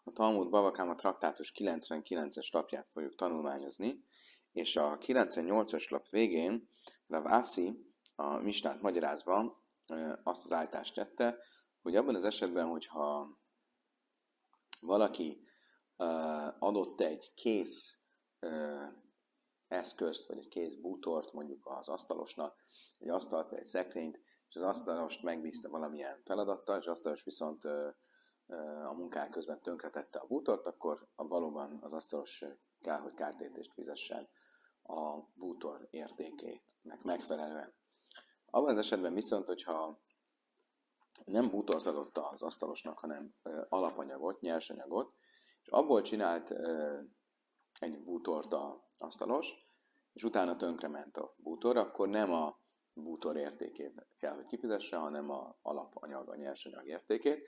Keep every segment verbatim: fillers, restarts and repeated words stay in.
A Talmud Bava Kama traktátus kilencvenkilences lapját fogjuk tanulmányozni, és a kilencvennyolcas lap végén Rav Assi a Misnát magyarázva azt az állítást tette, hogy abban az esetben, hogyha valaki adott egy kész eszközt, vagy egy kész bútort mondjuk az asztalosnak, egy asztalt, vagy egy szekrényt, és az asztalost megbízta valamilyen feladattal, és az asztalos viszont a munkák közben tönkretette a bútort, akkor a valóban az asztalos kell, hogy kártérítést fizessen a bútor értékének megfelelően. Abban az esetben viszont, hogyha nem bútort adott az asztalosnak, hanem alapanyagot, nyersanyagot, és abból csinált egy bútort az asztalos, és utána tönkrement a bútor, akkor nem a bútor értékét kell, hogy kifizesse, hanem az alapanyag, a nyersanyag értékét.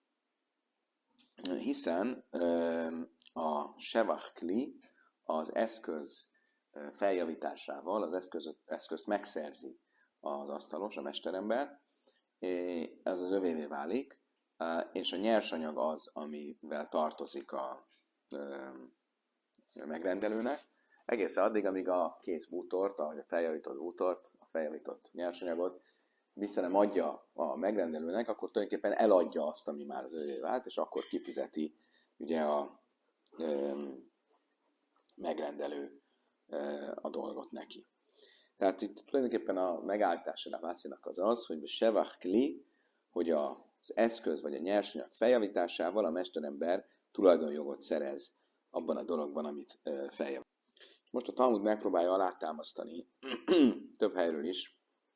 Hiszen a sevach kli az eszköz feljavításával az eszköz, eszközt megszerzi az asztalos, a mesterember, ez az övévé válik, és a nyersanyag az, amivel tartozik a megrendelőnek, egészen addig, amíg a kész bútort, a feljavított bútort, a feljavított nyersanyagot vissza nem adja a megrendelőnek, akkor tulajdonképpen eladja azt, ami már az övé vált, és akkor kifizeti ugye a ö, megrendelő ö, a dolgot neki. Tehát itt tulajdonképpen a megállítása a Vászinak az az, hogy sevach kli, hogy az eszköz vagy a nyersanyag feljavításával a mesterember tulajdonjogot szerez abban a dologban, amit ö, feljavít. Most a Talmud megpróbálja alátámasztani több helyről is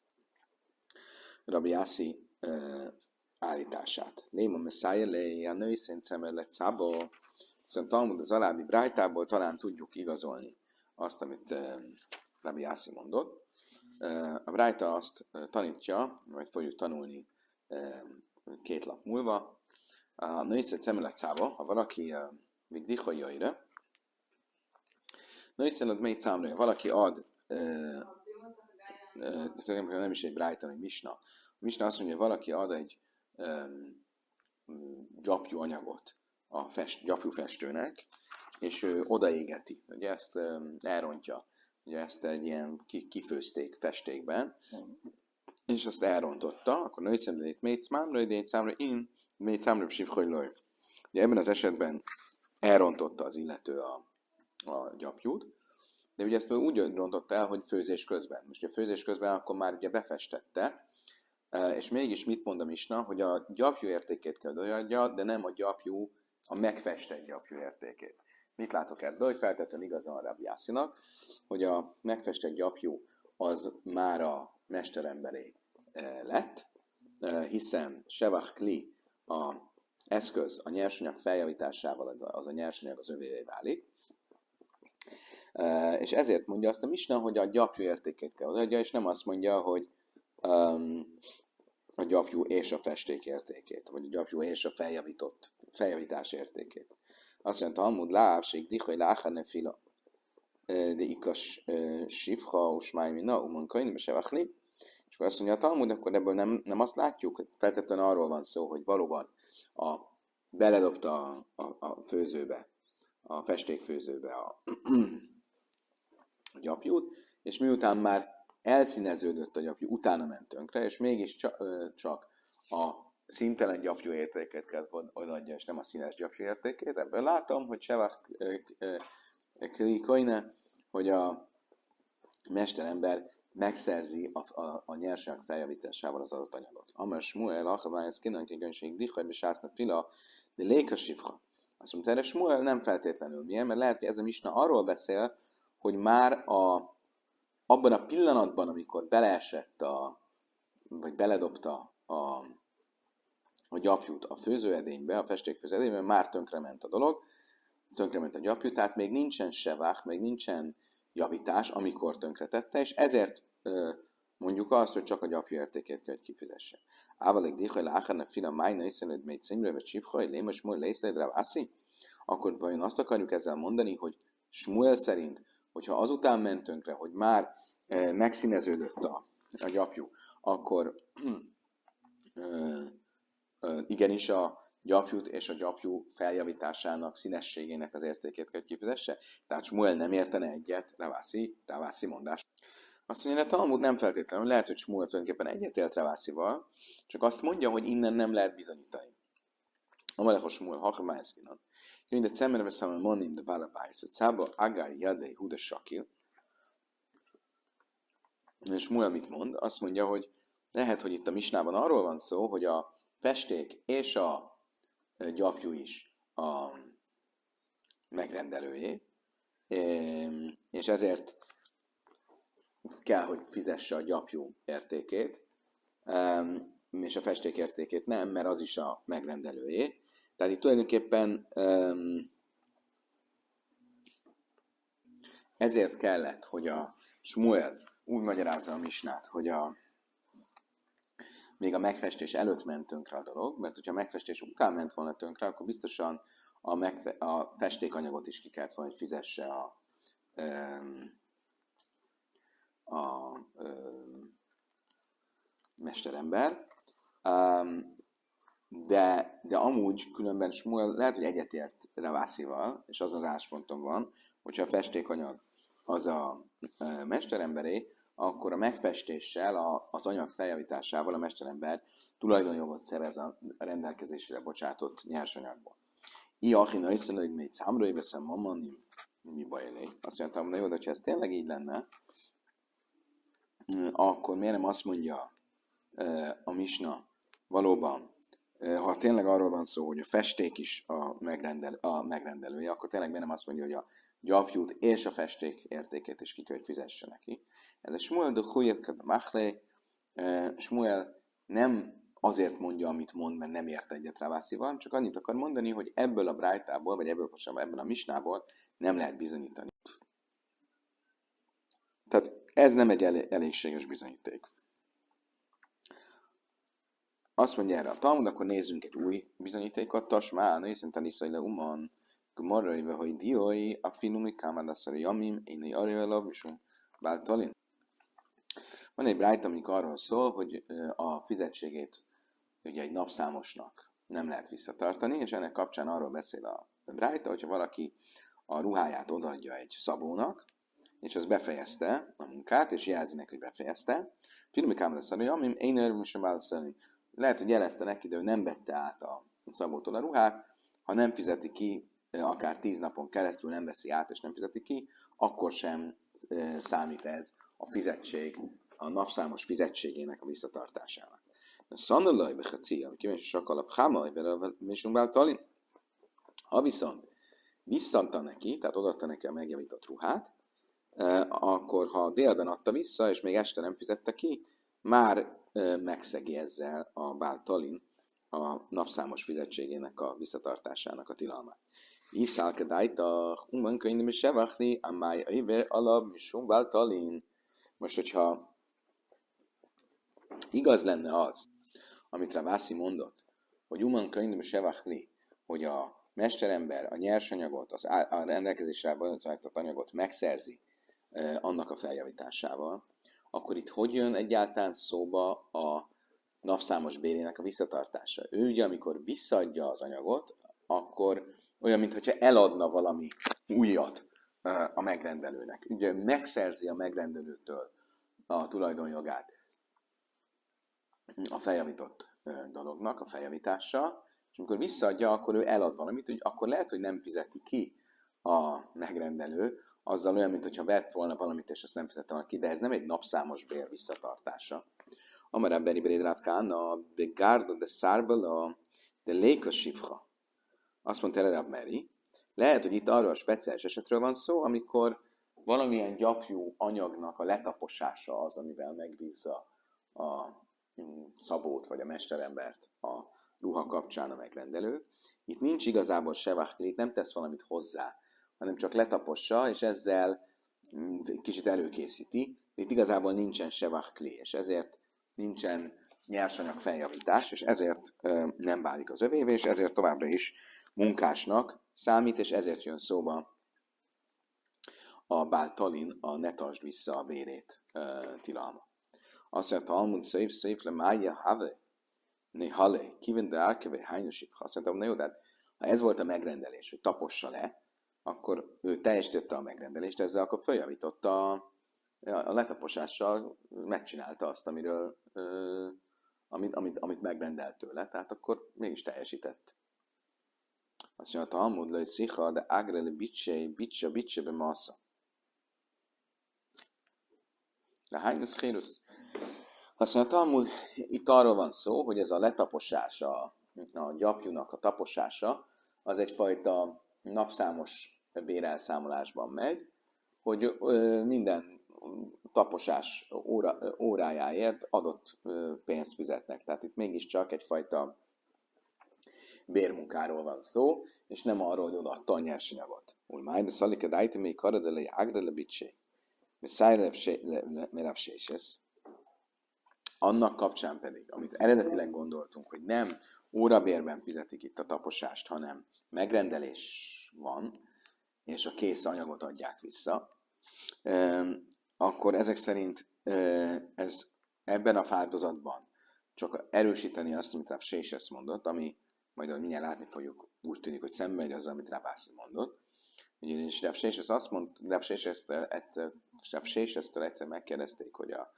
Rabbi Assi uh, állítását. Léma Messiah le a női szent szemelet szába. Szóval Talmud az alábbi brájtából talán tudjuk igazolni azt, amit uh, Rabbi Assi mondott. Uh, a brájta azt uh, tanítja, vagy fogjuk tanulni uh, két lap múlva. A női szent szemelet szába, ha valaki uh, vigdichajaira, női szent melyik számra, valaki ad uh, uh, nem is egy brájta, hanem egy misna. A misna azt mondja, hogy valaki ad egy um, gyapjú anyagot a fest, gyapjú festőnek, és ő odaégeti. Ugye ezt um, elrontja. Ugye ezt egy ilyen kifőzték festékben, és azt elrontotta, akkor női szemlélét mégy számra, idén számra, én mégy számra, sivhajlaj. Ugye ebben az esetben elrontotta az illető a, a gyapjút, de ugye ezt úgy rontotta el, hogy főzés közben. Most a főzés közben akkor már ugye befestette, és mégis mit mond a misna, hogy a gyapjú értékét kell adja, de nem a gyapjú, a megfestett gyapjú értékét. Mit látok ebből? Hogy feltétlenül igazán Rabbi Assinak, hogy a megfestett gyapjú az már a mesteremberé lett, hiszen sevach kli, a eszköz a nyersanyag feljavításával az a, az a nyersanyag az övévé válik, Uh, és ezért mondja azt a misna, hogy a gyapjú értékét kell adja, és nem azt mondja, hogy um, a gyapjú és a festék értékét, vagy a gyapjú és a feljavított, feljavítás értékét. Azt mondja, Talmud lábség, dichaj láhane fila, de ikas sifha, usmáj mina, uman kajnim, se vachli. És akkor azt mondja, a Talmud, akkor ebből nem, nem azt látjuk, hogy feltétlenül arról van szó, hogy valóban a, beledobta a, a, a főzőbe, a festékfőzőbe a a gyapjút, és miután már elszíneződött a gyapjú, utána ment tönkre, és mégis csak, csak a színtelen gyapjú értékét kell odaadja, és nem a színes gyapjú értékét. Ebből látom, hogy sevach klikoine, hogy a mesterember megszerzi a, a, a nyersanyag feljavításával az adott anyagot. Amar Smuel, Achabályez kinanki gönység, dichaj, besászna fila, de lékasifha. Azt mondta, erre Smuel nem feltétlenül. Miért? Mert lehet, hogy ez a misna arról beszél, hogy már a, abban a pillanatban, amikor beleesett, a, vagy beledobta a, a gyapjút a főzőedénybe, a festékfőzőedénybe, már tönkrement a dolog, tönkrement a gyapjú, tehát még nincsen sevach, még nincsen javítás, amikor tönkretette, és ezért ö, mondjuk azt, hogy csak a gyapjú értékét kell, hogy kifizesse. Ávalék dihaj láhárne fila májna iszolőd mégy cimre, vagy csiphaj, lémes múl lészled rávászi? Akkor vajon azt akarjuk ezzel mondani, hogy Smuel szerint, hogyha azután ment tönkre, hogy már e, megszíneződött a, a gyapjú, akkor e, e, igenis a gyapjút és a gyapjú feljavításának, színességének az értékét kell kifizesse. Tehát Smuel nem értene egyet Ravászi, Ravászi mondás. Azt mondja, hogy a Talmud nem feltétlenül, lehet, hogy Smuel tulajdonképpen egyetért Ravászival, csak azt mondja, hogy innen nem lehet bizonyítani. Amalechos Smuel, Hachma Eszkinan. Jön, de Cemmerbe Szamel Monim, de Balabájsz, vagy Szába, Agár, Jadei, Huda, Sakil. És Smuel mit mond? Azt mondja, hogy lehet, hogy itt a misnában arról van szó, hogy a festék és a gyapjú is a megrendelőjé, és ezért kell, hogy fizesse a gyapjú értékét, és a festék értékét nem, mert az is a megrendelőjé. Tehát itt tulajdonképpen ezért kellett, hogy a Smuel úgy magyarázza a misnát, hogy a, még a megfestés előtt ment tönkre a dolog, mert hogyha a megfestés után ment volna tönkre, akkor biztosan a, megfe- a festékanyagot is ki kellett volna, hogy fizesse a, a, a, a mesterember. De, de amúgy különben Smuel lehet, hogy egyetért Ravászival, és az az állásponton van, hogyha a festékanyag az a mesteremberé, akkor a megfestéssel, a, az anyag feljavításával a mesterember tulajdonjogot szerez a rendelkezésre bocsátott nyersanyagból. Iachina hiszen, hogy még számra éveszem mamani, mi baj elé. Azt mondtam, na jó, de ha ez tényleg így lenne, akkor miért nem azt mondja a misna valóban, ha tényleg arról van szó, hogy a festék is a, megrendel, a megrendelője, akkor tényleg miért nem azt mondja, hogy a gyapjút és a festék értékét is ki kell, hogy fizesse neki. Ez a Smuel de Huyet Machlé, Smuel nem azért mondja, amit mond, mert nem ért egyet Ravászival, csak annyit akar mondani, hogy ebből a brájtából, vagy ebből, ebből a misnából nem lehet bizonyítani. Tehát ez nem egy elég, elégséges bizonyíték. Azt mondja erre a Talmud, akkor nézzünk egy új bizonyítékot. Tasmán, hiszen tanisza le uman, gmarraive, hogy diói, a finumi kámadaszari jamim, én arjalav, misum báltalin. Van egy brájt, amik arról szól, hogy a fizetségét ugye egy napszámosnak nem lehet visszatartani, és ennek kapcsán arról beszél a brájta, hogyha valaki a ruháját odaadja egy szabónak, és az befejezte a munkát, és jelzi neki, hogy befejezte. Finumi kámadaszari jamim, én arjalav, misum báltalin. Lehet, hogy jelezte neki, de ő nem vette át a szabótól a ruhát, ha nem fizeti ki, akár tíz napon keresztül nem veszi át és nem fizeti ki, akkor sem számít ez a fizetség, a napszámos fizetségének a visszatartásának. Szannalaj behacia, ami kíváncsi sakalap, hámaj belőle talin. Ha viszont visszadta neki, tehát odaadta neki a megjavított ruhát, akkor ha délben adta vissza, és még este nem fizette ki, már megszegi ezzel a báltalin a napszámos fizetségének a visszatartásának a tilalmát. Iszálke dájta, human könyvben is sevachli, amály éve alap, misum báltalin. Most, hogyha igaz lenne az, amit Ravászi mondott, hogy human könyvben is sevachli, hogy a mesterember a nyersanyagot, az a rendelkezésre bocsátott anyagot megszerzi annak a feljavításával, akkor itt hogy jön egyáltalán szóba a napszámos bérének a visszatartása? Ő ugye, amikor visszaadja az anyagot, akkor olyan, mintha eladna valami újat a megrendelőnek. Ugye megszerzi a megrendelőtől a tulajdonjogát a feljavított dolognak, a feljavítással, és amikor visszaadja, akkor ő elad valamit, hogy akkor lehet, hogy nem fizeti ki a megrendelő, azzal olyan, mintha vett volna valamit, és azt nem fizette volna ki, de ez nem egy napszámos bér visszatartása. Amarab Beni Beréd a Begárda de Szárbala de Léka Sifra. Azt mondta erre Rab Meri, lehet, hogy itt arról a speciális esetről van szó, amikor valamilyen gyapjú anyagnak a letaposása az, amivel megbízza a szabót vagy a mesterembert a ruha kapcsán a megrendelő. Itt nincs igazából sevachli, itt nem tesz valamit hozzá, hanem csak letapossa, és ezzel kicsit előkészíti. Itt igazából nincsen sevachli, és ezért nincsen nyersanyag feljavítás, és ezért nem válik az övévé, és ezért továbbra is munkásnak számít, és ezért jön szóba a báltalin, a ne tartsd vissza a bérét uh, tilalma. Azt mondta, Talmud széf, széf le mája have. né halé, kivin de árkevé, hányosik. Azt mondtam, na jó, tehát ha ez volt a megrendelés, hogy tapossa le, akkor ő teljesítette a megrendelést, ezzel akkor följavította a, a letaposással, megcsinálta azt, amiről, ö, amit, amit, amit megrendelt tőle, tehát akkor mégis teljesített. Azt mondja, a Talmud lőj szicha, de ágrele bicse, bicse, bicse be massza. De hányusz hérusz. Azt mondja, a Talmud, itt arról van szó, hogy ez a letaposása, a gyapjúnak a taposása, az egyfajta napszámos bérelszámolásban megy, hogy minden taposás óra, órájáért adott pénzt fizetnek. Tehát itt mégiscsak egyfajta bérmunkáról van szó, és nem arról, hogy odaadta a nyersanyagot. Úgy már, de szalike dájte még karadelei ágrele bicsé. Annak kapcsán pedig, amit eredetileg gondoltunk, hogy nem órabérben fizetik itt a taposást, hanem megrendelés van, és a kész anyagot adják vissza, akkor ezek szerint ez ebben a változatban csak erősíteni azt, amit Rav Sheshes mondott, ami majd mindjárt látni fogjuk, úgy tűnik, hogy szembe megy az, amit Rav Assi mondott. Ugyanis Rav Sheshes azt mondta, Rav Sheshes-től egyszer megkérdezték, hogy a,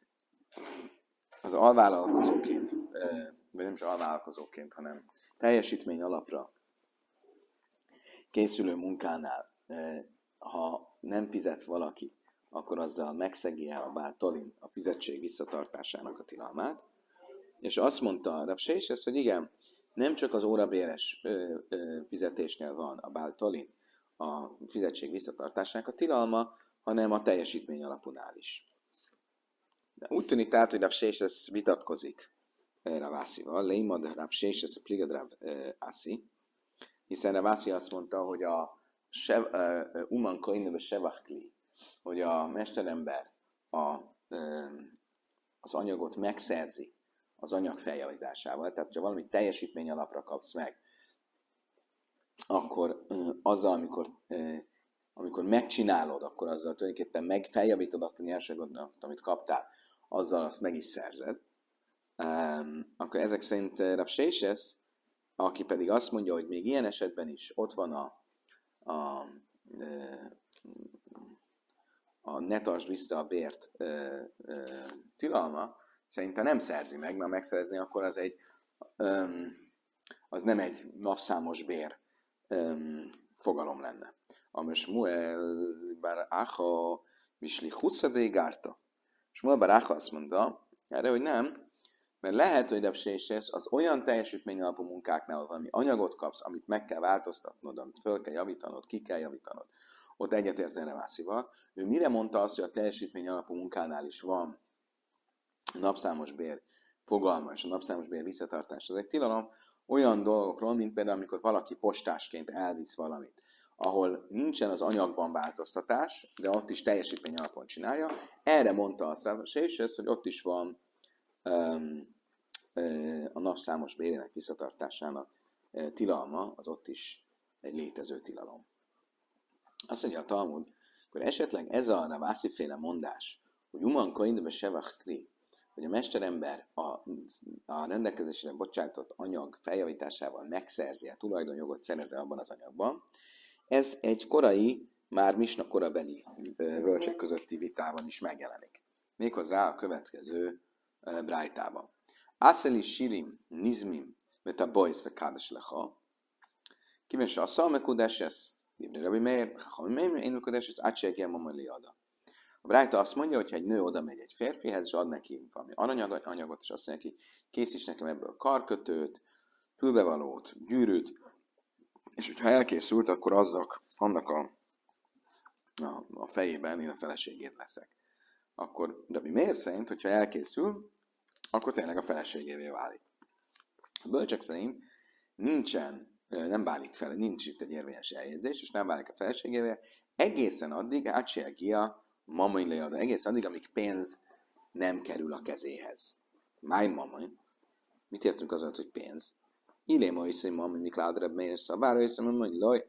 az alvállalkozóként, vagy nem is alvállalkozóként, hanem teljesítmény alapra készülő munkánál, ha nem fizet valaki, akkor azzal megszegi el a báltalin a fizetség visszatartásának a tilalmát. És azt mondta Rav Sheshes, hogy igen, nem csak az órabéres ö, ö, fizetésnél van a báltalin a fizetség visszatartásának a tilalma, hanem a teljesítmény alapúnál is. De úgy tűnik tehát, hogy Rav Sheshes vitatkozik Rav Assival, leimad Rav Sheshes a pligad Rav Assi, hiszen Rav Assi azt mondta, hogy a uman koineve sevachkli, hogy a mesterember a, az anyagot megszerzi az anyag feljavításával, tehát ha valami teljesítmény alapra kapsz meg, akkor azzal, amikor, amikor megcsinálod, akkor azzal tulajdonképpen meg feljavítod azt a nyersanyagot, amit kaptál, azzal azt meg is szerzed. Akkor ezek szerint Rav Sheshes, aki pedig azt mondja, hogy még ilyen esetben is ott van a, a, a ne tartsd vissza a bért ö, ö, tilalma, szerintem nem szerzi meg, mert megszerezni akkor az egy öm, az nem egy napszámos bér öm, fogalom lenne. Amir Shmuel bar Acha misli huszadé gárta. Shmuel bar Acha azt mondta erre, hogy nem, mert lehet, hogy Rav Sheshes az olyan teljesítmény alapú munkáknál, ahol valami anyagot kapsz, amit meg kell változtatnod, amit föl kell javítanod, ki kell javítanod, ott egyetért Rav Assival. Ő mire mondta azt, hogy a teljesítmény alapú munkánál is van napszámos bér fogalma, és a napszámos bér visszatartás az egy tilalom olyan dolgokról, mint például, amikor valaki postásként elvisz valamit, ahol nincsen az anyagban változtatás, de ott is teljesítmény alapon csinálja. Erre mondta azt Rav Sheshes, hogy ott is van um, uh, a napszámos bérének visszatartásának uh, tilalma, az ott is egy létező tilalom. Azt mondja a Talmud, akkor esetleg ez a Rav Assi féle mondás, hogy uman koindbe sevach kli, hogy a mesterember a, a rendelkezésre bocsátott anyag feljavításával megszerzi a tulajdonjogot, szerezze abban az anyagban. Ez egy korai, már misna korabeli bölcsek közötti vitában is megjelenik. Méghozzá a következő brájtában. Aszeli sirim nizmim met a boys ve kádes lecha. Kiben se a szalmekudeses, Dibni Rabbi Meir, ha még én mekudeses, átségjem mamali ada. A brájta azt mondja, hogy ha egy nő oda megy egy férfihez, és ad neki valami aranyanyagot, és azt mondja neki, készíts nekem ebből karkötőt, fülbevalót, gyűrűt, és hogyha elkészült, akkor azzak, annak a, a, a fejében én a feleségét leszek. Akkor Rabbi Meir szerint, hogyha elkészül, akkor tényleg a feleségévé válik. A bölcsek szerint nincsen, nem válik fel, nincs itt egy érvényes eljegyzés, és nem válik a feleségévé, egészen addig átségia mamai leada, egész addig, amíg pénz nem kerül a kezéhez. Máj mamai. Mit értünk az alatt, hogy pénz? Ilé ma iszai mamai, mik ládrebb mélyes szabára, iszai mamai, loj.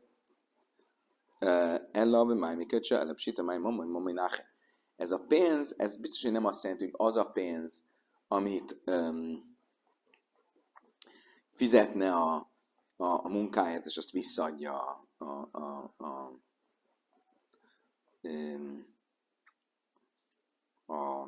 Ella, vagy máj miköcse, elebb sita, máj mamai, mamai náhe. Ez a pénz, ez biztos, hogy nem azt jelenti, hogy az a pénz, amit, um, fizetne a, a, a munkáját, és azt visszaadja a, a, a, a, a,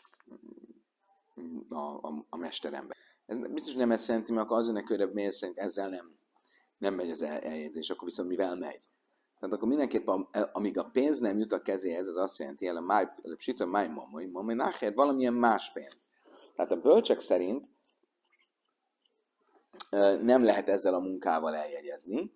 a, a, a mesterember. Ez biztos nem ezt jelenti, mert akkor az önnek körebb miért szerint ezzel nem, nem megy az el, eljegyzés, akkor viszont mivel megy? Tehát akkor mindenképpen, amíg a pénz nem jut a kezéhez, az azt jelenti, hogy a máj, a máj mamai, mamai náhelyed valamilyen más pénz. Tehát a bölcsek szerint nem lehet ezzel a munkával eljegyezni.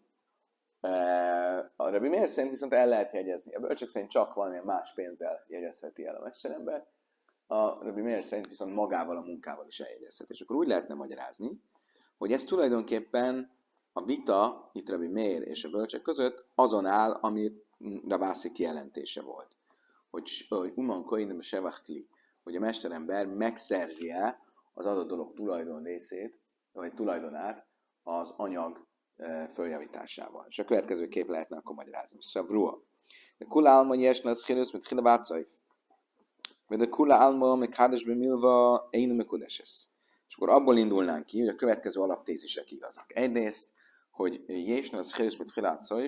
A Rabbi Meir szerint viszont el lehet jegyezni. A bölcsek szerint csak valamilyen más pénzzel jegyezheti el a mesterember. A Rabbi Meir szerint viszont magával a munkával is eljegyezhet. És akkor úgy lehetne magyarázni, hogy ez tulajdonképpen a vita itt Rabbi Meir és a bölcsek között azon áll, ami Ravászi kijelentése volt. Hogy uman koinem sevachli, hogy a mesterember megszerzi-e az adott dolog tulajdon részét, vagy tulajdonát az anyag e, följavításával. És a következő kép lehetne akkor magyarázni. Szabrua. De kula alma jesna az chilus, mint chila vácaj. De kula alma, meg hádasbe milva, én mekudeses. És akkor abból indulnánk ki, hogy a következő alaptézisek igazak. Egyrészt, hogy jesna az chilus, mint chila vácaj,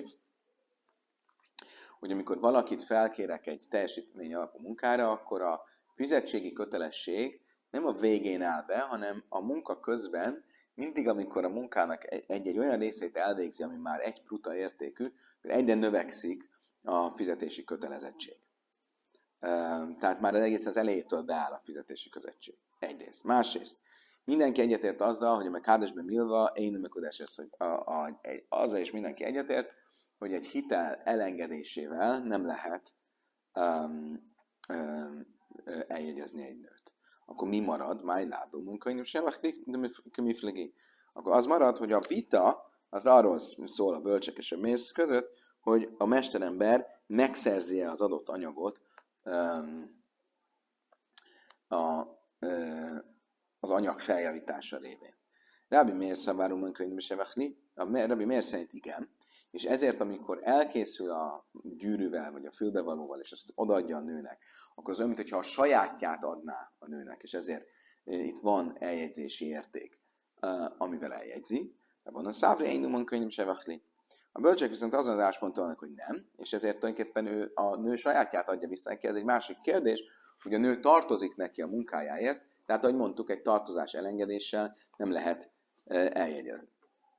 hogy amikor valakit felkérek egy teljesítmény alapú munkára, akkor a fizetségi kötelesség nem a végén áll be, hanem a munka közben, mindig, amikor a munkának egy-egy olyan részét elvégzi, ami már egy pruta értékű, egyre növekszik a fizetési kötelezettség. Tehát már az egész az elejétől beáll a fizetési kötelezettség. Egyrészt. Másrészt, mindenki egyetért azzal, hogy a meghádasban milva, én nem megkodás, hogy a, a, azzal is mindenki egyetért, hogy egy hitel elengedésével nem lehet um, um, eljegyezni egy nőt. Akkor mi marad? Máj lábú munkaim, semmi Akkor az marad, hogy a vita az arról szól a bölcsek és a mész között, hogy a mesterember megszerzi-e az adott anyagot um, a, uh, az anyag feljavítása révén. Rabbi Meir szabárú munkaim, semmi Rabbi Meir szerint igen, és ezért, amikor elkészül a gyűrűvel, vagy a fülbevalóval, és azt odaadja a nőnek, akkor az olyan, mintha a sajátját adná a nőnek, és ezért itt van eljegyzési érték, amivel eljegyzi. Van a szávri, én nem könyvem se vachli. A bölcsek viszont azon az állásponton vannak, hogy nem, és ezért tulajdonképpen ő a nő sajátját adja vissza neki. Ez egy másik kérdés, hogy a nő tartozik neki a munkájáért, tehát ahogy mondtuk, egy tartozás elengedéssel nem lehet eljegyezni.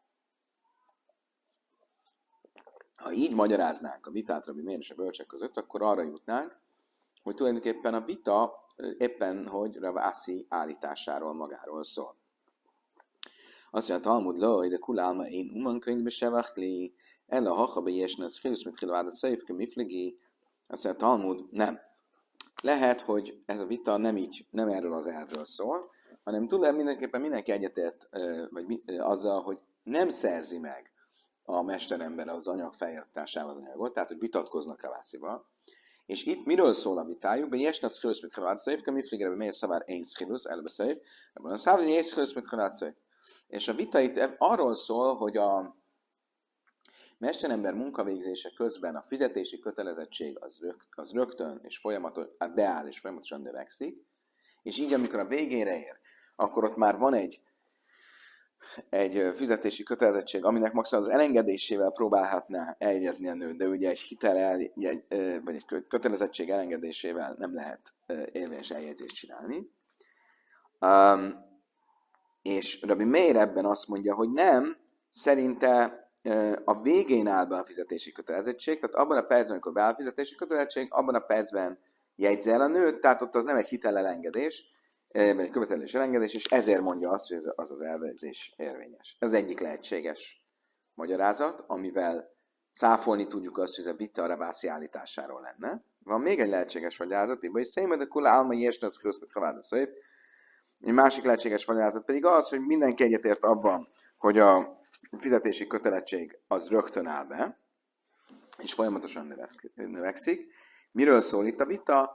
Ha így magyaráznánk a vitát Rabbi Meir és a bölcsek között, akkor arra jutnánk, hogy tulajdonképpen a vita éppen, hogy Ravászi állításáról magáról szól. Azt mondja, Talmud lo, de kulálma én uman könyvbe sevachli, el a hachabe jesne, az chilus mit chilvád a szöjfke miflegi. Azt mondja, Talmud nem. Lehet, hogy ez a vita nem így, nem erről az elvről szól, hanem tulajdonképpen mindenképpen mindenki egyetért vagy azzal, hogy nem szerzi meg a mesterember az anyag feljavításával az anyagot, tehát hogy vitatkoznak Ravászival. És itt miről szól a vitájuk? Ben jesne szchilus mit chalad szöjv, ka mifligre mér szavár én szchilus, elbeszöjv, ebben a szávon egy szchilus mit chalad szöjv. És a vita itt arról szól, hogy a mesterember munkavégzése közben a fizetési kötelezettség az, rög, az rögtön és folyamatosan beáll és folyamatosan növekszik, és így amikor a végére ér, akkor ott már van egy egy fizetési kötelezettség, aminek maximum az elengedésével próbálhatná eljegyezni a nőt, de ugye egy hitel el, egy, vagy egy kötelezettség elengedésével nem lehet érvényes eljegyzést csinálni. Um, és Rabbi Meir ebben azt mondja, hogy nem, szerinte a végén áll be a fizetési kötelezettség, tehát abban a percben, amikor beáll a fizetési kötelezettség, abban a percben jegyzel a nőt, tehát ott az nem egy hitel elengedés, vagy egy követelés elengedés, és ezért mondja azt, hogy az az elvegyzés érvényes. Ez egyik lehetséges magyarázat, amivel cáfolni tudjuk azt, hogy ez a vita a Ravászi állításáról lenne. Van még egy lehetséges magyarázat, miben is szépen, de kula álma ilyesne az kruszpet kaváda szép. Egy másik lehetséges magyarázat pedig az, hogy mindenki egyetért abban, hogy a fizetési kötelezettség az rögtön áll be, és folyamatosan növekszik. Miről szól itt a vita?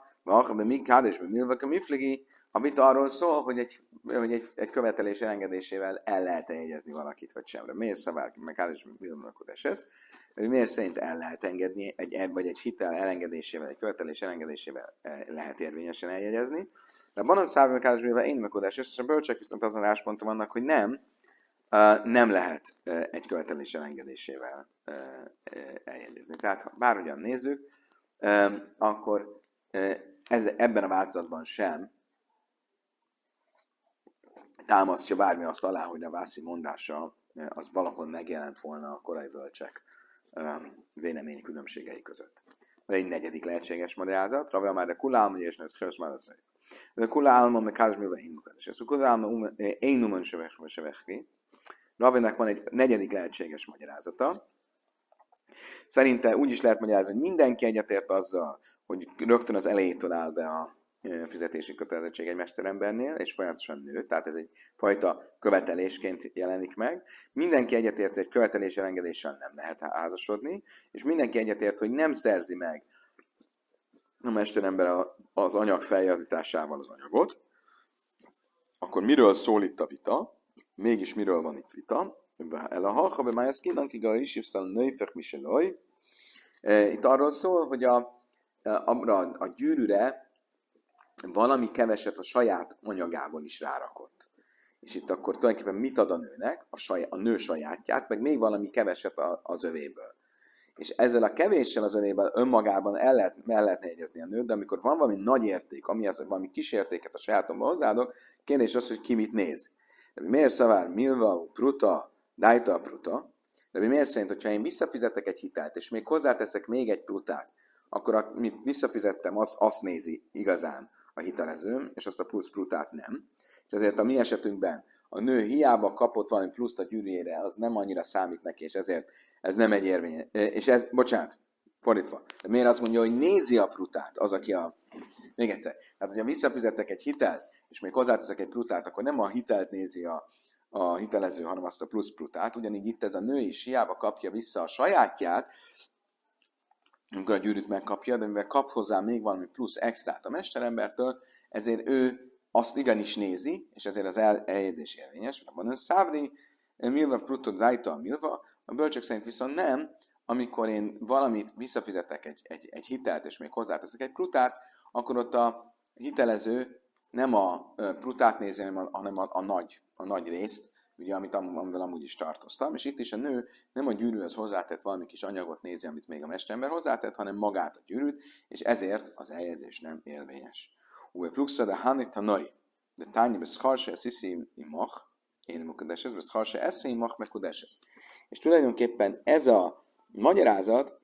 A vita arról szól, hogy egy, hogy egy, egy követelés elengedésével el lehet jegyezni valakit, vagy semre. Miért szabáljuk, meg hádásban bilmakodás ez? Miért szerint el lehet engedni, egy, vagy egy hitel elengedésével, egy követelés elengedésével lehet érvényesen eljegyezni. De a banan szávő meg hádásban én megkodás, és a bölcsek viszont azon állásponton vannak, hogy nem, nem lehet egy követelés elengedésével eljegyezni. Tehát ha bárhogyan nézzük, akkor ez, ebben a változatban sem támasztja bármi azt alá, hogy a Vászi mondása az valahol megjelent volna a korai bölcsek vélemény különbségei között. Van egy negyedik lehetséges magyarázat, Ravi már a kulálma, és ez kösz már az. De kulálma, meg kázsmilva hinnukat. És ez a kulálma, én numan sevek-sevek-ki. Ravinak van egy negyedik lehetséges magyarázata. Szerinte úgy is lehet magyarázni, hogy mindenki egyetért azzal, hogy rögtön az elejétől áll be a fizetési kötelezettség egy mesterembernél, és folyamatosan nő, tehát ez egy fajta követelésként jelenik meg. Mindenki egyetért, hogy egy követelés elengedéssel nem lehet házasodni, és mindenki egyetért, hogy nem szerzi meg a mesterember az anyag feljavításával az anyagot. Akkor miről szól itt a vita? Mégis miről van itt vita? El a halha bemájaszkinak, a isivszal nőfek miseloj. Itt arról szól, hogy a, a, a gyűrűre valami keveset a saját anyagából is rárakott. És itt akkor tulajdonképpen mit ad a nőnek? A, saját, a nő sajátját, meg még valami keveset a, az övéből. És ezzel a kevéssel az övéből önmagában el lehet, el lehetne jegyezni a nőt, de amikor van valami nagy érték, amihez valami kis értéket a sajátomba hozzáadok, kérdés az, hogy ki mit néz. De miért szavár milva, pruta, dájta pruta? De miért szerint, hogyha én visszafizetek egy hitelt, és még hozzáteszek még egy prutát, akkor amit visszafizettem, az, azt nézi igazán a hitelezőm, és azt a plusz prutát nem. És ezért a mi esetünkben a nő hiába kapott valami pluszt a gyűrűjére, az nem annyira számít neki, és ezért ez nem egy érvény. És ez, bocsánat, fordítva. De miért azt mondja, hogy nézi a prutát, az, aki a... Még egyszer. Tehát, hogyha visszafizettek egy hitelt, és még hozzáteszek egy prutát, akkor nem a hitelt nézi a, a hitelező, hanem azt a plusz prutát. Ugyanígy itt ez a nő is hiába kapja vissza a sajátját, amikor a gyűrűt megkapja, de mivel kap hozzá még valami plusz extrát a mesterembertől, ezért ő azt igenis nézi, és ezért az el, eljegyzés érvényes. Van ön szávri, milva prutod rajta a milva, a bölcsök szerint viszont nem, amikor én valamit visszafizetek egy, egy, egy hitelt, és még hozzáteszek egy prutát, akkor ott a hitelező nem a prutát nézi, hanem a, a, a, nagy, a nagy részt, ugye, amit am, amivel amúgy is tartoztam, és itt is a nő nem a gyűrűhöz hozzátett valami kis anyagot nézi, amit még a mesterember hozzátett, hanem magát a gyűrűt, és ezért az eljegyzés nem élvényes. Uwe pluxa de hanit a nai, de tányi beszharse a sziszi imach, én mukadeses, beszharse esze imach, mekudeses. És tulajdonképpen ez a magyarázat,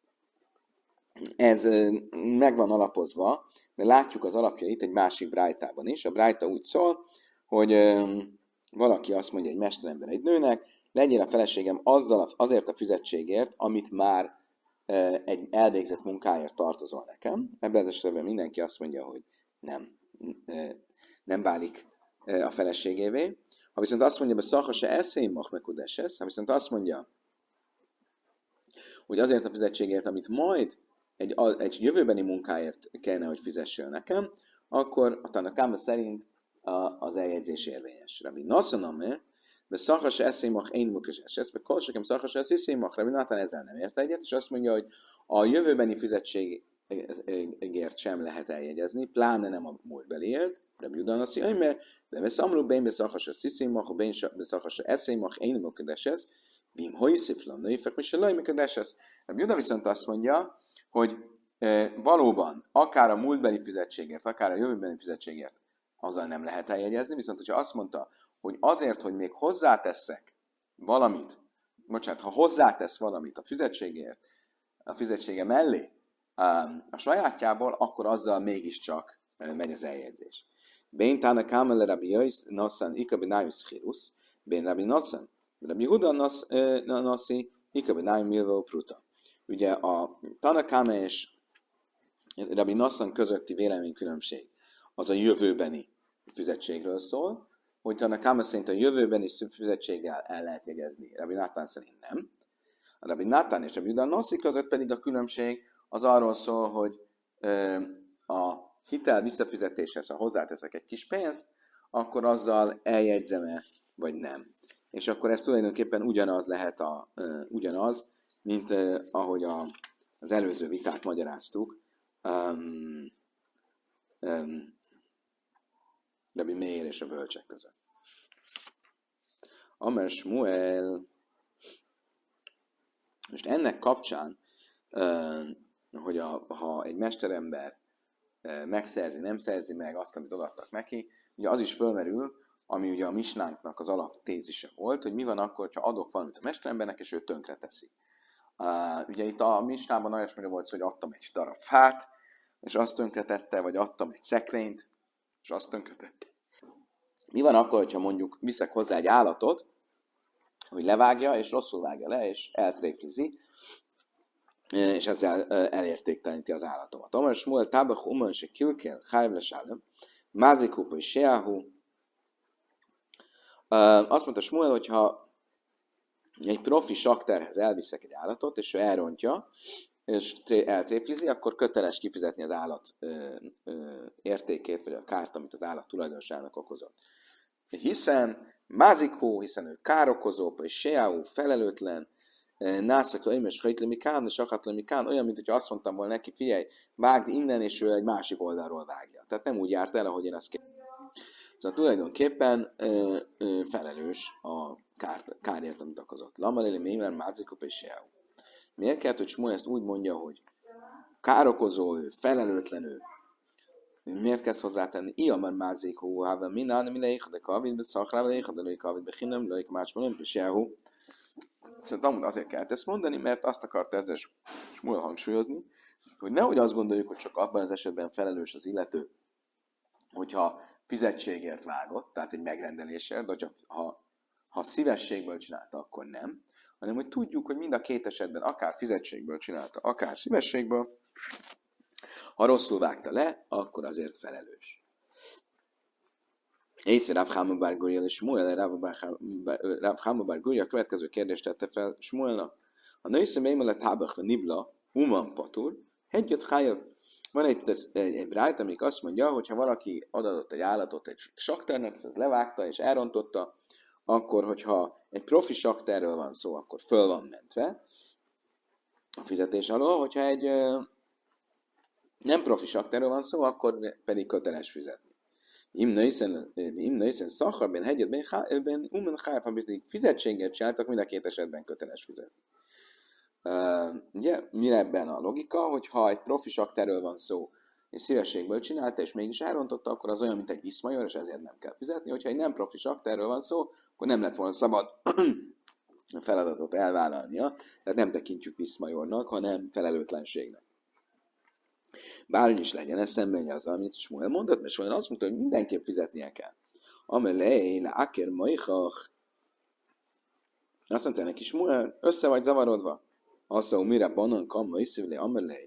ez meg van alapozva, de látjuk az alapjait egy másik brájtában is. A brájta úgy szól, hogy valaki azt mondja egy mesterember egy nőnek, legyél a feleségem azzal, azért a fizetségért, amit már egy elvégzett munkáért tartozol nekem. Ebben az esetben mindenki azt mondja, hogy nem, nem válik a feleségévé. Ha viszont azt mondja, hogy szacha se eszéim machmekudesesz, ha viszont azt mondja, hogy azért a fizetségért, amit majd egy, egy jövőbeni munkáért kellene, hogy fizessél nekem, akkor a Tanakáma szerint a, az eljegyzés érvényes. Rabbi Nassan Amer, de szacha se eszéimach én mukösesz, vagy kolsekem szacha se eszéimach, Rabbi Nátán ezzel nem ért egyet, és azt mondja, hogy a jövőbeni fizetségért sem lehet eljegyezni, pláne nem a múltbeliért, Rabbi Judanassi, mert de beszamló bén beszacha se eszéimach, bén beszacha se eszéimach én mukösesz, Vim hoisziflan, nőfek, mi se laj, miködesesz. Rabbi Juda viszont azt mondja, hogy e, valóban, akár a múltbeli fizetségért, akár a jövőbeni fizetségért, azzal nem lehet eljegyezni, viszont hogyha azt mondta, hogy azért, hogy még hozzáteszek valamit, bocsánat, ha hozzátesz valamit a fizetségért, a fizetsége mellé, a sajátjából, akkor azzal mégiscsak megy az eljegyzés. Bén tána kámele Rabbi Jöjsz, Nassan, Ika benájusz chirus, bén Rabbi Nassan, Rabbi Huda Nassi, Ika benájum milva pruta. Ugye a Tanakáma és Rabbi Nassan közötti véleménykülönbség az a jövőbeni fizetségről szól, hogy Tanakáma szerint a jövőbeni fizetséggel el lehet jegezni. Rabbi Nátán szerint nem. A Rabbi Nátán és Rabbi Huda Nassi között pedig a különbség az arról szól, hogy ö, a hitel visszafizetéshez, ha hozzáteszek egy kis pénzt, akkor azzal eljegyzem-e, vagy nem. És akkor ez tulajdonképpen ugyanaz lehet, a, uh, ugyanaz, mint uh, ahogy a, az előző vitát magyaráztuk, um, um, Rabbi Meir és a bölcsek között. Amer Smuel. Most ennek kapcsán, hogy a, ha egy mesterember megszerzi, nem szerzi meg azt, amit odaadtak neki, ugye az is fölmerül, ami ugye a misnánknak az alaptézise volt, hogy mi van akkor, ha adok valamit a mesterembernek, és ő tönkre teszi. Uh, ugye itt a misnában olyasmire volt szó, hogy adtam egy darab fát, és azt tönkretette, vagy adtam egy szekrényt, és azt tönkretette. Mi van akkor, hogyha mondjuk viszek hozzá egy állatot, hogy levágja, és rosszul vágja le, és eltréflizi, és ezzel elértékteleníti az állatomat. Amar Smuel tábach uman se kilkel, hájv lesálem, mázikupa és seáhu. Azt mondta Smuel, hogyha egy profi sakterhez elviszek egy állatot, és ő elrontja, és eltréflizi, akkor köteles kifizetni az állat ö, ö, értékét, vagy a kárt, amit az állat tulajdonosának okozott. Hiszen mázikó, hiszen ő károkozó, és seáú, felelőtlen, nászaka, émes, hajtlemikán, és akatlemikán, olyan, mint hogyha azt mondtam volna neki, figyelj, vágd innen, és ő egy másik oldalról vágja. Tehát nem úgy járt el, ahogy én azt kérem. Szóval tulajdonképpen ö, ö, felelős a kárt, kárért, amit okozott. Lamalili, mémer, mázikop és seáú. Miért kellett, hogy Smuel ezt úgy mondja, hogy károkozó ő, felelőtlen ő? Miért kezd hozzátenni? Iamar mázikó, háve minán, mi leik, de kavid, be szakráv, leik, de leik, kavid, be hinem, leik, másban, nem, seáú. Szóval azért kellett ezt mondani, mert azt akarta ezzel Smuel hangsúlyozni, hogy nehogy azt gondoljuk, hogy csak abban az esetben felelős az illető, hogyha fizetségért vágott, tehát egy megrendelésért, de hogyha, ha, ha szívességből csinálta, akkor nem, hanem hogy tudjuk, hogy mind a két esetben akár fizetségből csinálta, akár szívességből, ha rosszul vágta le, akkor azért felelős. Észre Rav Chama bar Gurja és Smuel, Rav Chama bar Gurja a következő kérdést tette fel Smuelnak. A női személyben lett hábach vagy nibla, uman patur, hegyet hájav. Van egy, egy, egy brájt, amik azt mondja, hogy ha valaki adott egy állatot egy sakternek, az levágta és elrontotta, akkor, hogyha egy profi sakterről van szó, akkor föl van mentve a fizetés alól, hogyha egy ö, nem profi sakterről van szó, akkor pedig köteles fizetni. Im nőszen szakharben, hegyetben, umen hájf, amit fizetséget csináltak, mind a két esetben köteles fizetni. Uh, ugye, mire ebben a logika, hogy ha egy profi sakterről van szó, és szívességből csinálta, és mégis elrontotta, akkor az olyan, mint egy viszmajor, és ezért nem kell fizetni. Hogyha egy nem profi sakterről van szó, akkor nem lett volna szabad a feladatot elvállalnia, tehát nem tekintjük viszmajornak, hanem felelőtlenségnek. Bárhogy is legyen, ez szemben azzal, amit Smuel mondott, mert Smuel azt mondta, hogy mindenképp fizetnie kell. Amelé, le aker majchach. Azt mondta neki, Smuel, össze vagy zavarodva. Azt mondja, mire banan kamma iszivle amelé.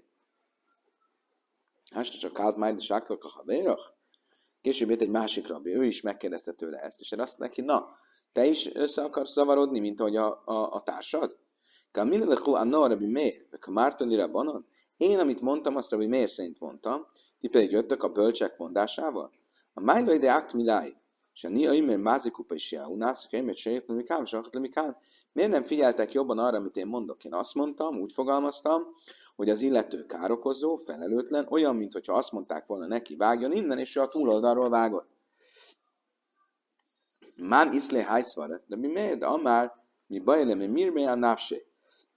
Hát csak kált majd, és áklok a havérach. Később jött egy másik rabbi, ő is megkérdezte tőle ezt, és azt neki, na, te is össze akarsz zavarodni, mint ahogy a, a, a társad? Kamilelechu anna rabbi Meir, kamártoni rabbanon. Én, amit mondtam, azt Rabbi Meir szerint mondtam, ti pedig jöttök a bölcsek mondásával. A májlai de akt miláj, és a ni aimer mázikupa is jel, unászok aimer sejt lemikán, és akart lemikán. Miért nem figyeltek jobban arra, amit én mondok? Én azt mondtam, úgy fogalmaztam, hogy az illető károkozó, felelőtlen, olyan, mint hogyha azt mondták volna neki, vágjon innen, és ő a túloldalról vágott. Mán iszlé hájszvara, de mi miért? De amár, mi bajlem, mi mirmé a návsé.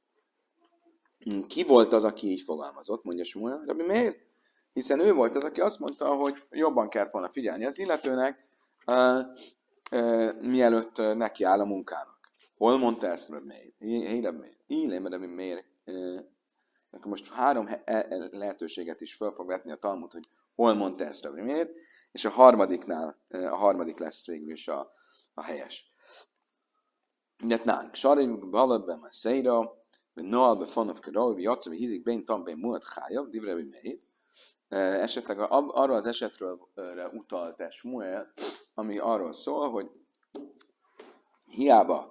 Ki volt az, aki így fogalmazott, mondja Smuel, de miért? Hiszen ő volt az, aki azt mondta, hogy jobban kellett volna figyelni az illetőnek, uh, uh, mielőtt uh, neki áll a munkának. Hol mondta ezt Rabbi Meir? Hé, Rabbi Meir. Illém, Rabbi Meir. Akkor most három lehetőséget is fel fog vetni a Talmud, hogy hol mondta ezt Rabbi Meir, és a harmadiknál, a harmadik lesz végül is a, a helyes. Nyetnánk. Sarim, Balabben, a Szeira, Noal befanov kerol, jatszavi hízik bén tambén múlt hájav, divre Rabbi Meir. Esetleg arról az esetről utalt Smuel, ami arról szól, hogy hiába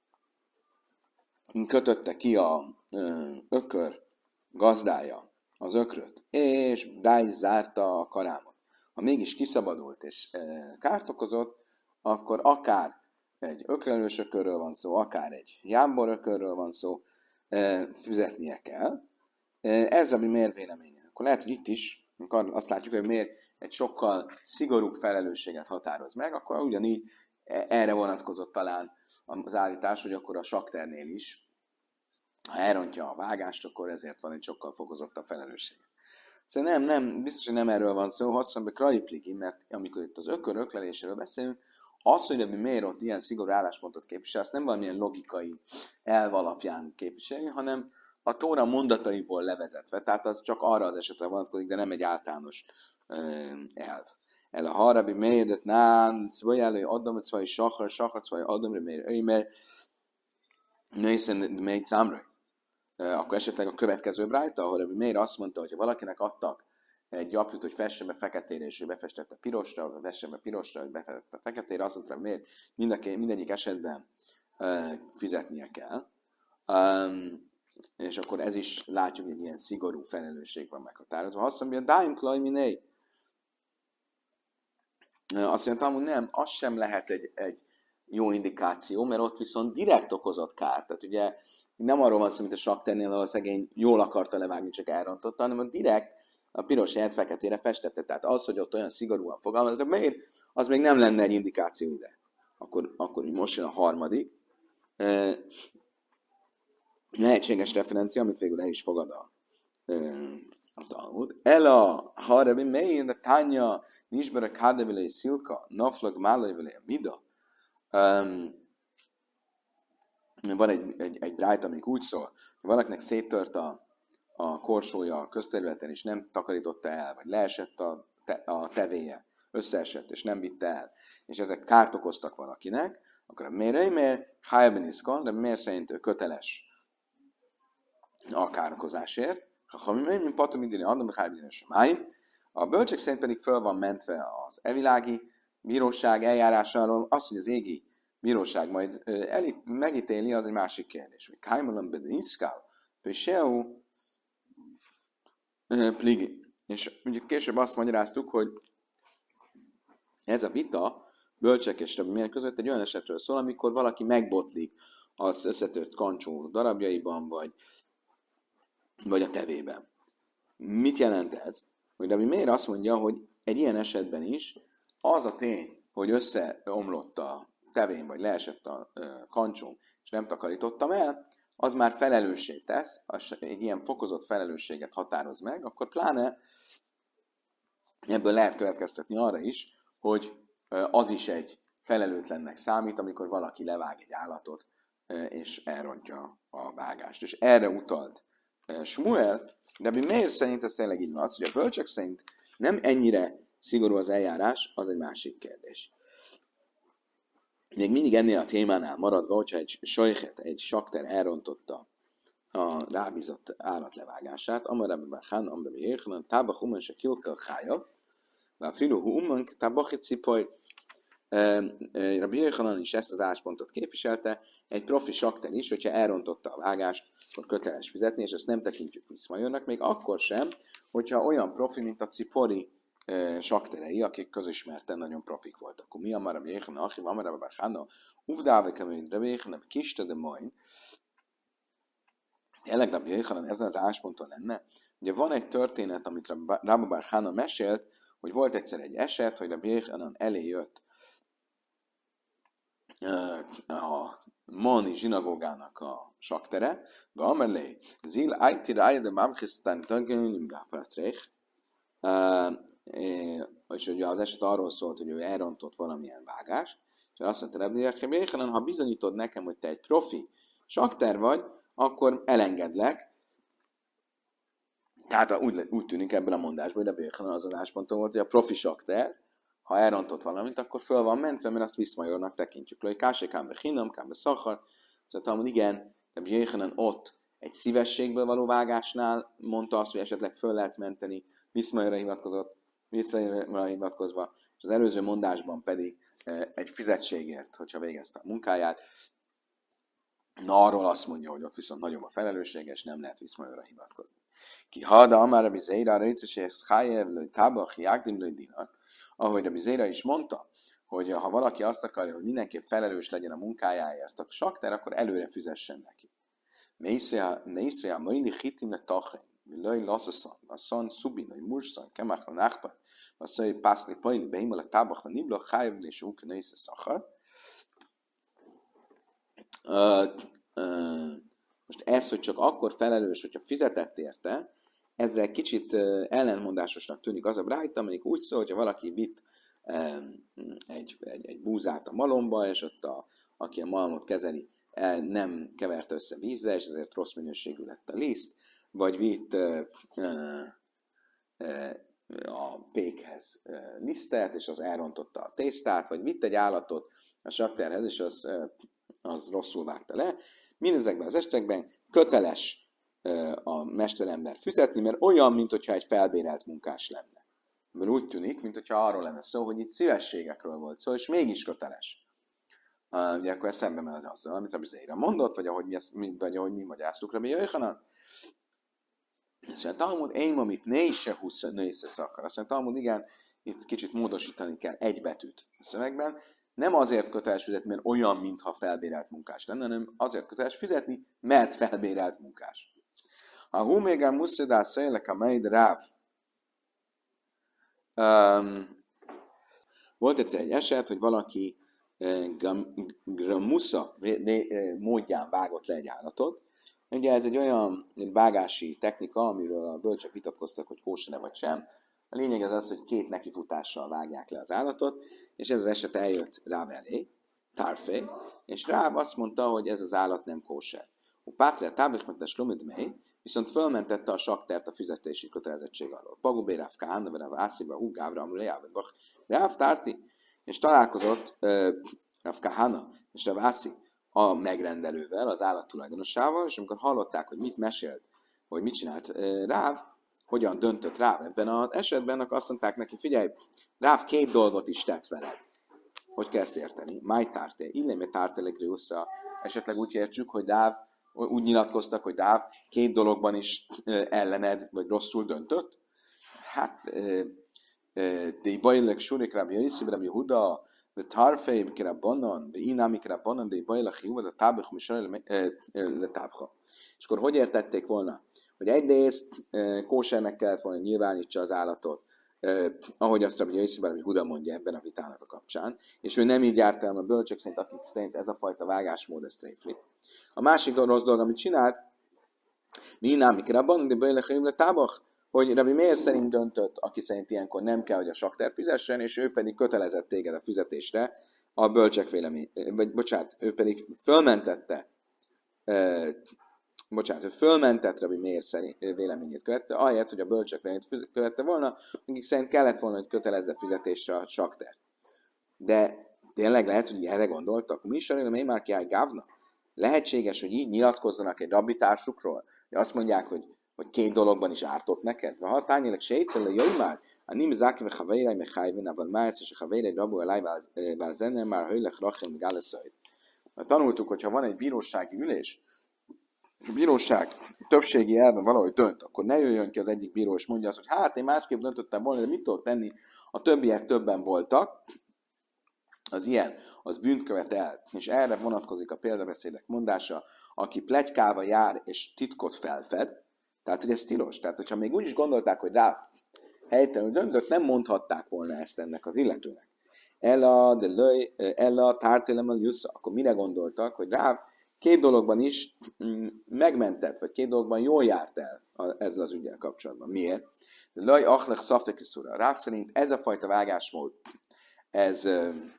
kötötte ki a ökör gazdája az ökröt, és rá is zárta a karámot. Ha mégis kiszabadult és kárt okozott, akkor akár egy ökrelős ökörről van szó, akár egy jámbor ökörről van szó, fizetnie kell. Ez Rabbi Meir véleménye. Akkor lehet, hogy itt is, amikor azt látjuk, hogy miért egy sokkal szigorúbb felelősséget határoz meg, akkor ugyanígy erre vonatkozott talán az állítás, hogy akkor a sakternél is, ha elrontja a vágást, akkor ezért van egy sokkal fokozottabb felelősség. Szóval nem, nem, biztos, hogy nem erről van szó, hosszan be kraipligi, mert amikor itt az ökör ökleléséről beszélünk, az, hogy Rabbi Meir ott ilyen szigorú álláspontot képvisel, azt nem valamilyen logikai elv alapján képviseli, hanem a Tóra mondataiból levezetve, tehát az csak arra az esetre vonatkozik, de nem egy általános uh, elv. El a harabi méredet nán, szvajállai adom, szvaj sachar, sachar, szvaj adom, remér, öimer, nőszen még számra. Akkor esetleg a következő brájta, ahol Rabbi Meir azt mondta, hogy ha valakinek adtak egy gyapjút, hogy fessen be feketére, és ő befestette pirosra, vagy fessen be pirosra, vagy befestette feketére, azt mondta, hogy mindegyik esetben uh, fizetnie kell. Um, és akkor ez is látjuk, hogy ilyen szigorú felelősség van meghatározva. Azt mondja, Daim Klaj Miné. Azt mondja, hogy nem, az sem lehet egy, egy jó indikáció, mert ott viszont direkt okozott kárt. Tehát ugye nem arról van szó, mint a sakternél, ahol a szegény jól akarta levágni, csak elrontotta, hanem ott direkt a piros helyet feketére festette. Tehát az, hogy ott olyan szigorúan fogalmazra, miért, az még nem lenne egy indikáció ide. Akkor, akkor most jön a harmadik. Lehetséges referencia, amit végül el is fogad a, a Talmud. Ela, ha Rabbi Meir, de Tanya, Nisbere Kadevile és Szilka, Naflag Málajvile Mida. Um, van egy, egy, egy brájt, amik úgy szól, hogy valakinek széttört a, a korsója a közterületen, és nem takarította el, vagy leesett a, te, a tevéje, összeesett, és nem vitte el, és ezek kárt okoztak valakinek, akkor a mérei, mert hájben iszkon, de miért szerint ő köteles a károkozásért. Ha mi mint patom idéni, adom, hájben sem. A bölcsek szerint pedig föl van mentve az evilági bíróság eljárásáról, azt, hogy az égi bíróság majd elit, megítéli, az egy másik kérdés. Kájmalom bedinszkál, péseu pligi. És ugye később azt magyaráztuk, hogy ez a vita bölcsek és Rabbi Meir között egy olyan esetről szól, amikor valaki megbotlik az összetört kancsó darabjaiban, vagy, vagy a tevében. Mit jelent ez? Hogy Rabbi Meir azt mondja, hogy egy ilyen esetben is az a tény, hogy összeomlott a tevén, vagy leesett a kancsó, és nem takarítottam el, az már felelősség tesz, egy ilyen fokozott felelősséget határoz meg, akkor pláne ebből lehet következtetni arra is, hogy az is egy felelőtlennek számít, amikor valaki levág egy állatot, és elrontja a vágást. És erre utalt Smuel, de Rabbi Meir szerint ez tényleg így van. Az, hogy a bölcsek szerint nem ennyire szigorú az eljárás, az egy másik kérdés. Még mindig ennél a témánál maradva, hogyha egy sajhet, egy sakter elrontotta a rábízott állatlevágását, Amarabbi Barchán, Amarabbi Jéhanan, Tábach Uman se kilkel chájav, a filuhu Uman, Tábachit Cipoj. Rabbi Jéhanan is ezt az álláspontot képviselte, egy profi sakter is, hogyha elrontotta a vágást, akkor köteles fizetni, és ezt nem tekintjük viszmajornak, még akkor sem, hogyha olyan profi, mint a Cipori sakterei, akik közismerten nagyon profik voltak. Akkor mi amara Jéhanan, Achiv, Amara Barchana, Uvdáve kemény, Rabbi Jéhanan, Kiste de Majn. Tényleg Rabbi Jéhanan ezen az állásponton lenne. Ugye van egy történet, amit Rabbi Barchana mesélt, hogy volt egyszer egy eset, hogy Rabbi Jéhanan elé jött a Mani zsinagógának a saktere, de amelé, zil ajtir ajde mamchisztán tagjanim gápartrech, és ugye az eset arról szólt, hogy ő elrontott valamilyen vágást, és azt mondta Rabbi Jéhanan, ha bizonyítod nekem, hogy te egy profi sakter vagy, akkor elengedlek. Tehát úgy, úgy tűnik ebből a mondásból, hogy Rabbi Jéhanan az adásponton volt, hogy a profi sakter, ha elrontott valamit, akkor föl van mentve, mert azt viszmajornak tekintjük. Hogy kásé kámbe hinam, kámbe szachar. Szóval talán igen, Rabbi Jéhanan ott egy szívességből való vágásnál mondta azt, hogy esetleg föl lehet menteni, viszmajorra hivatkozott, viszmajorra hivatkozva, és az előző mondásban pedig egy fizetségért, hogyha végezte a munkáját. Na, arról azt mondja, hogy ott viszont nagyobb a felelősség, és nem lehet viszmajorra hivatkozni. Ki hada amára bizéra, röjtszöség, szhájev, lőj tábach, jágdim, lőj dinak. Ahogy a bizéra is mondta, hogy ha valaki azt akarja, hogy mindenképp felelős legyen a munkájáért a sakter, akkor előre fizessen neki. Mészre maili hitim le tachem, lőj lasszaszan, lasszan, szubin, lőj murszan, kemach, náhtaj, vasszai pászli pajli, behimel a tábach, a nibla, chájev, és úk, nésze szachar. ö, ö, most ez, hogy csak akkor felelős, hogyha fizetett érte, ezzel kicsit ellentmondásosnak tűnik az a brájta, amelyik úgy szól, hogyha valaki vitt egy, egy, egy búzát a malomba, és ott a, aki a malmot kezeli, nem keverte össze vízzel, és ezért rossz minőségű lett a liszt, vagy vitt ö, ö, ö, a pékhez lisztet, és az elrontotta a tésztát, vagy vitt egy állatot a sakterhez, és az, az rosszul vágta le. Mindezekben az esetekben köteles a mesterember fizetni, mert olyan, mintha egy felbérelt munkás lenne. Mert úgy tűnik, mintha arról lenne szó, hogy itt szívességekről volt szó, és mégis köteles. Uh, ugye akkor ez szembe megy azzal, amit Rabbi Zeira mondott, vagy ahogy mi, ezt, vagy ahogy mi magyaráztuk Rabbi Jöjjhanan. Azt mondja, Talmud, én amit ne se húsz, ne se szakar. Azt mondja, Talmud, igen, itt kicsit módosítani kell egy betűt a szövegben. Nem azért köteles fizetni, mert olyan, mintha felbérelt munkás lenne, hanem azért köteles fizetni, mert felbérelt munkás. A humégán muszidá szélek a majd ráv. Um, volt egyszer egy eset, hogy valaki gramusza módján vágott le egy állatot. Ugye ez egy olyan egy vágási technika, amiről a bölcsök vitatkoztak, hogy kóser-e vagy sem. A lényeg az az, hogy két nekifutással vágják le az állatot, és ez az eset eljött Ráv elé, Tárfé, és Ráv azt mondta, hogy ez az állat nem kóser. A Pátre táblikmentes lumid mely, viszont fölmentette a saktert a fizetési kötelezettség alól. Pagubé Ráv Káhán, de Ráv Ásziba, Húgávra, Amrejávebach, Ráv Tárti, és találkozott uh, Ráv Káhána és Ráv Ászi a megrendelővel, az állat tulajdonosával, és amikor hallották, hogy mit mesélt, hogy mit csinált uh, Ráv, hogyan döntött Ráv ebben az esetben, akkor azt mondták neki, figyelj, Ráv két dolgot is tett veled. Hogy kell ezt érteni? Máj tárté, illémé tártelegri vissza. Esetleg úgy értsük, hogy Ráv, úgy nyilatkoztak, hogy Ráv két dologban is ellened, vagy rosszul döntött. Hát, de bajlek surik Ráv Jaiszi, Ráv Yehuda, de tárfé, mikor a banan, de iná, mikor a banan, de bajlek hiú, de tábich, misaj le tábcha. És akkor hogy értették volna? Hogy egyrészt kósernek kellett volna nyilvánítsa az állatot, Uh, ahogy azt Rabbi Jaisziben, Rabbi Huda mondja ebben a vitának a kapcsán, és ő nem így járt el a bölcsök szerint, akik szerint ez a fajta vágásmód, ez tréfli. A másik rossz dolog, amit csinált, mi nem mikrabban, de bőlecheim le tábach, hogy Rabbi Meir szerint döntött, aki szerint ilyenkor nem kell, hogy a sakter fizessen, és ő pedig kötelezett téged a fizetésre a bölcsek vélemény, vagy bocsánat, ő pedig fölmentette uh, bocsánat, ő fölmentett Rabbi Meir szerint véleményét követte, ahelyett, hogy a bölcsek véleményét követte volna, akik szerint kellett volna, hogy kötelezze fizetésre a saktert. De tényleg lehet, hogy erre gondoltak. Mi is arra, már kiáll gávna? Lehetséges, hogy így nyilatkozzanak egy rabbi társukról, hogy azt mondják, hogy, hogy két dologban is ártott neked. Ha tányilag sejtszölle, jöjj már! A nim záki ve havérej me hájven, abban májsz, és a havérej rabu alá válzenne, már hőlek rachem gáleszajt. Tanultuk, hogy ha van egy bírósági ülés, és a bíróság többségi elven valahogy dönt, akkor ne jöjjön ki az egyik bíró, és mondja azt, hogy hát én másképp döntöttem volna, de mit tudok tenni? A többiek többen voltak, az ilyen, az bűnt követ el, és erre vonatkozik a példabeszédek mondása, aki pletykával jár és titkot felfed, tehát hogy ez tilos. Tehát, hogyha még úgy is gondolták, hogy rá helytelenül döntött, nem mondhatták volna ezt ennek az illetőnek. Ella, de löj, ella, tártélem a jusza, akkor mire gondoltak, hogy rá két dologban is megmentett, vagy két dologban jól járt el ezzel az ügyel kapcsolatban. Miért? Laj achlech szafekeszura. Ráv szerint ez a fajta vágásmód, ez,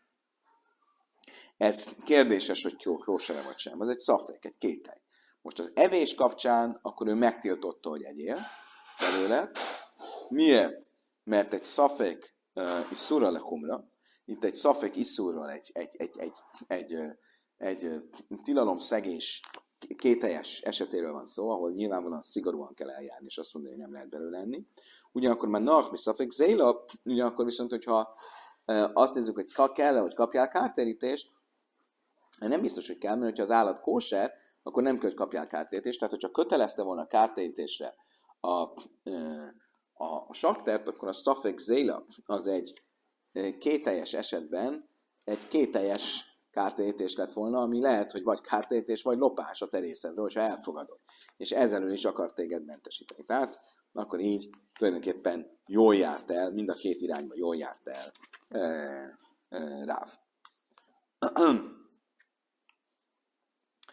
ez kérdéses, hogy kóser vagy sem. Ez egy szafek, egy kételj. Most az evés kapcsán, akkor ő megtiltotta, hogy egyél belőle. Miért? Mert egy szafek uh, iszura lechumra, itt egy szafek iszurral egy, egy, egy, egy, egy, egy egy tilalomszegés kételjes esetéről van szó, ahol nyilvánvalóan szigorúan kell eljárni, és azt mondani, hogy nem lehet belőle enni. Ugyanakkor már nach, mi szafek zéla, ugyanakkor viszont, hogyha azt nézzük, hogy kell-e, hogy kapjál kártérítést, nem biztos, hogy kell, mert ha az állat kóser, akkor nem kell, hogy kapjál kártérítést. Tehát, hogyha kötelezte volna a kártérítésre a, a, a saktert, akkor a szafek zéla az egy kételjes esetben egy kételjes kártérítés lett volna, ami lehet, hogy vagy kártérítés, vagy lopás a terészedről, hogyha elfogadod. És ezzel is akar téged mentesíteni. Tehát akkor így tulajdonképpen jól járt el, mind a két irányba jól járt el e, e, Ráv.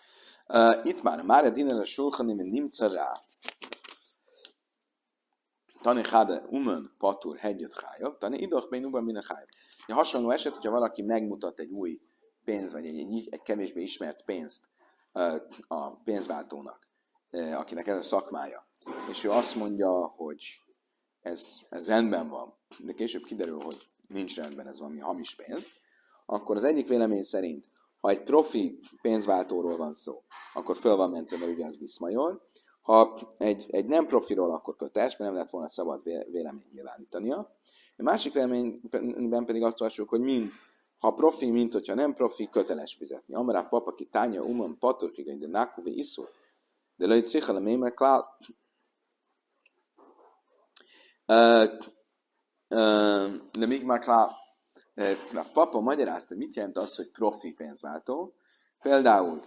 Uh, itt már, már a dinele sulchanim nimca rá. Tani hade umen patur hegyet hájabb, tani idach ben uben minden hájabb. Hasonló eset, hogyha valaki megmutat egy új pénz, vagy egy, egy, egy kevésbé ismert pénzt uh, a pénzváltónak, uh, akinek ez a szakmája, és ő azt mondja, hogy ez, ez rendben van, de később kiderül, hogy nincs rendben, ez valami hamis pénz, akkor az egyik vélemény szerint, ha egy profi pénzváltóról van szó, akkor föl van mentve, mert ugye az viszmajor. Ha egy, egy nem profiról, akkor köteles, mert nem lett volna szabad véleményt nyilvánítania. A másik véleményben pedig azt olvassuk, hogy mind, ha profi, mint hogyha nem profi, köteles fizetni. Amará papa ki tánya umam patur kigain de nákuvé iszur, de lőj cichal a mémer klál. De még már klál. A papa magyarázta, mit jelent az, hogy profi pénzváltó. Például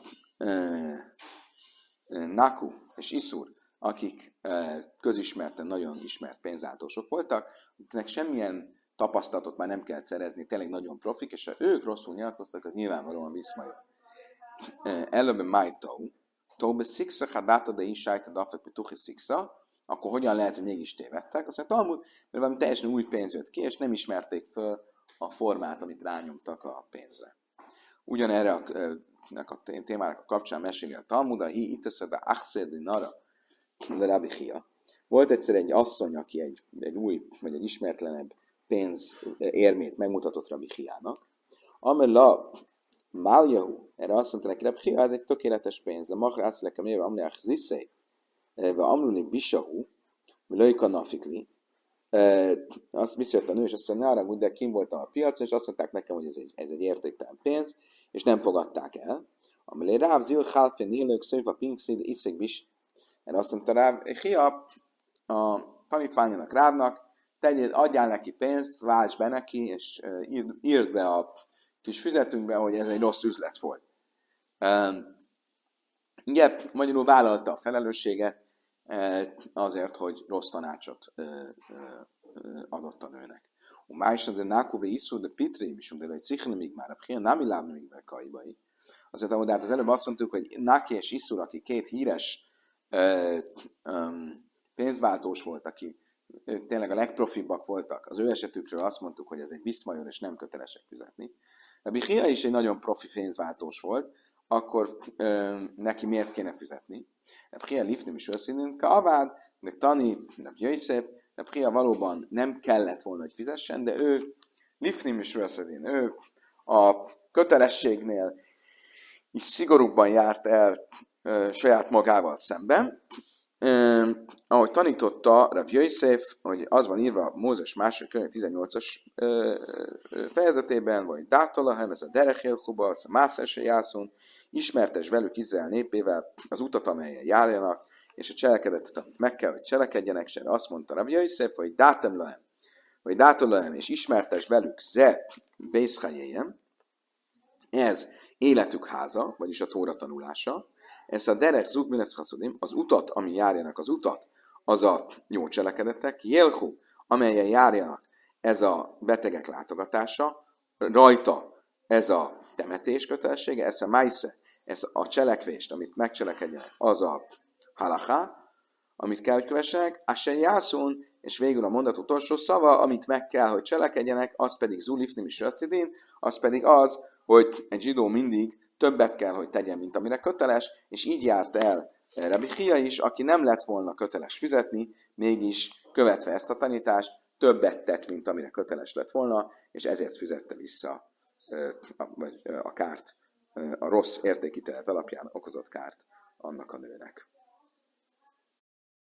Naku és Iszur, akik közismerten nagyon ismert pénzváltósok voltak, akiknek semmilyen tapasztalatot már nem kellett szerezni, tényleg nagyon profik, és ha ők rosszul nyilatkoztak, az nyilvánvalóan viszmajor. Előbb májtau, tóbe sziksa, ha dáta de is sájta dafek pituchi sziksa, akkor hogyan lehet, hogy mégis tévedtek? Azt mondja, Talmud, mert valami teljesen új pénz jött ki, és nem ismerték föl a formát, amit rányomtak a pénzre. Ugyanerre a, a témának a kapcsán meséli a Talmud, a hi iteszebe achszedi nara, de Rabbi Chia. Volt egyszer egy asszony, aki egy, egy új, vagy egy ismertlenebb pénz érmét megmutatott Rabbi Chiának. Amella Maljahu, erre azt mondta neki, Rabbi Chia, ez egy tökéletes pénz. A machra azt lekem éve, amleach ziszei, ve amluni bisahu, lőjka nafikli. Azt visszajött a nő, és azt mondja, ne haragudj, de kim voltam a piacon, és azt mondták nekem, hogy ez egy, ez egy értéktelen pénz, és nem fogadták el. Amelé ráv zil hálfén nélők szöjva pinkszid iszeg bis. Erre azt mondta Ráv, Chia, a tanítványának Rávnak, tegyél, adjál neki pénzt, válts be neki, és írd, írd be a kis füzetünkbe, hogy ez egy rossz üzlet volt. Ugye, magyarul vállalta a felelősséget azért, hogy rossz tanácsot adott a nőnek. Májsan de nákuvé iszú, de pitri, és de egy cichnemig már, a Chia nem illábni még be kaibai. Azért, ahogy az előbb azt mondtuk, hogy Naki és Iszur, aki két híres uh, um, pénzváltós volt, aki ők tényleg a legprofibbak voltak, az ő esetükről azt mondtuk, hogy ez egy viszmajor, és nem kötelesek fizetni. Rabbi Chia is egy nagyon profi pénzváltós volt, akkor um, neki miért kéne fizetni? Rabbi Chia lifnim is őszínűn, Kaavád, de Tani, Rabbi Jöjszép, Rabbi Chia valóban nem kellett volna, hogy fizessen, de ő lifnim is őszínűn, ő a kötelességnél és szigorúbban járt el e, saját magával szemben. E, ahogy tanította Rav Jöjszef, hogy az van írva a Mózes második könyv tizennyolcas e, e, fejezetében, vagy Dátalahem, ez a Derechélchuba, az a Mászese Jászon, ismertes velük Izrael népével az utat, amelyen járjanak, és a cselekedetet, amit meg kell, hogy cselekedjenek, és erre azt mondta Rav Jöjszef, hogy Dátemlahem, vagy Dátalahem, és ismertes velük Ze Bészhajéjem, ez életük háza, vagyis a Tóra tanulása, ez a derek zugminesz haszudim, az utat, ami járjanak az utat, az a jó cselekedetek, jelhu, amelyen járjanak, ez a betegek látogatása, rajta ez a temetés kötelessége, ez a májsze, ez a cselekvést, amit megcselekedjenek, az a halaká, amit kell, hogy kövessenek, asen jászun, és végül a mondat utolsó szava, amit meg kell, hogy cselekedjenek, az pedig zulifnim is rasszidin, az pedig az, hogy egy zsidó mindig többet kell, hogy tegyen, mint amire köteles, és így járt el Rabbi Chia is, aki nem lett volna köteles fizetni, mégis követve ezt a tanítást, többet tett, mint amire köteles lett volna, és ezért fizette vissza a, a kárt, a rossz értékítélet alapján okozott kárt annak a nőnek.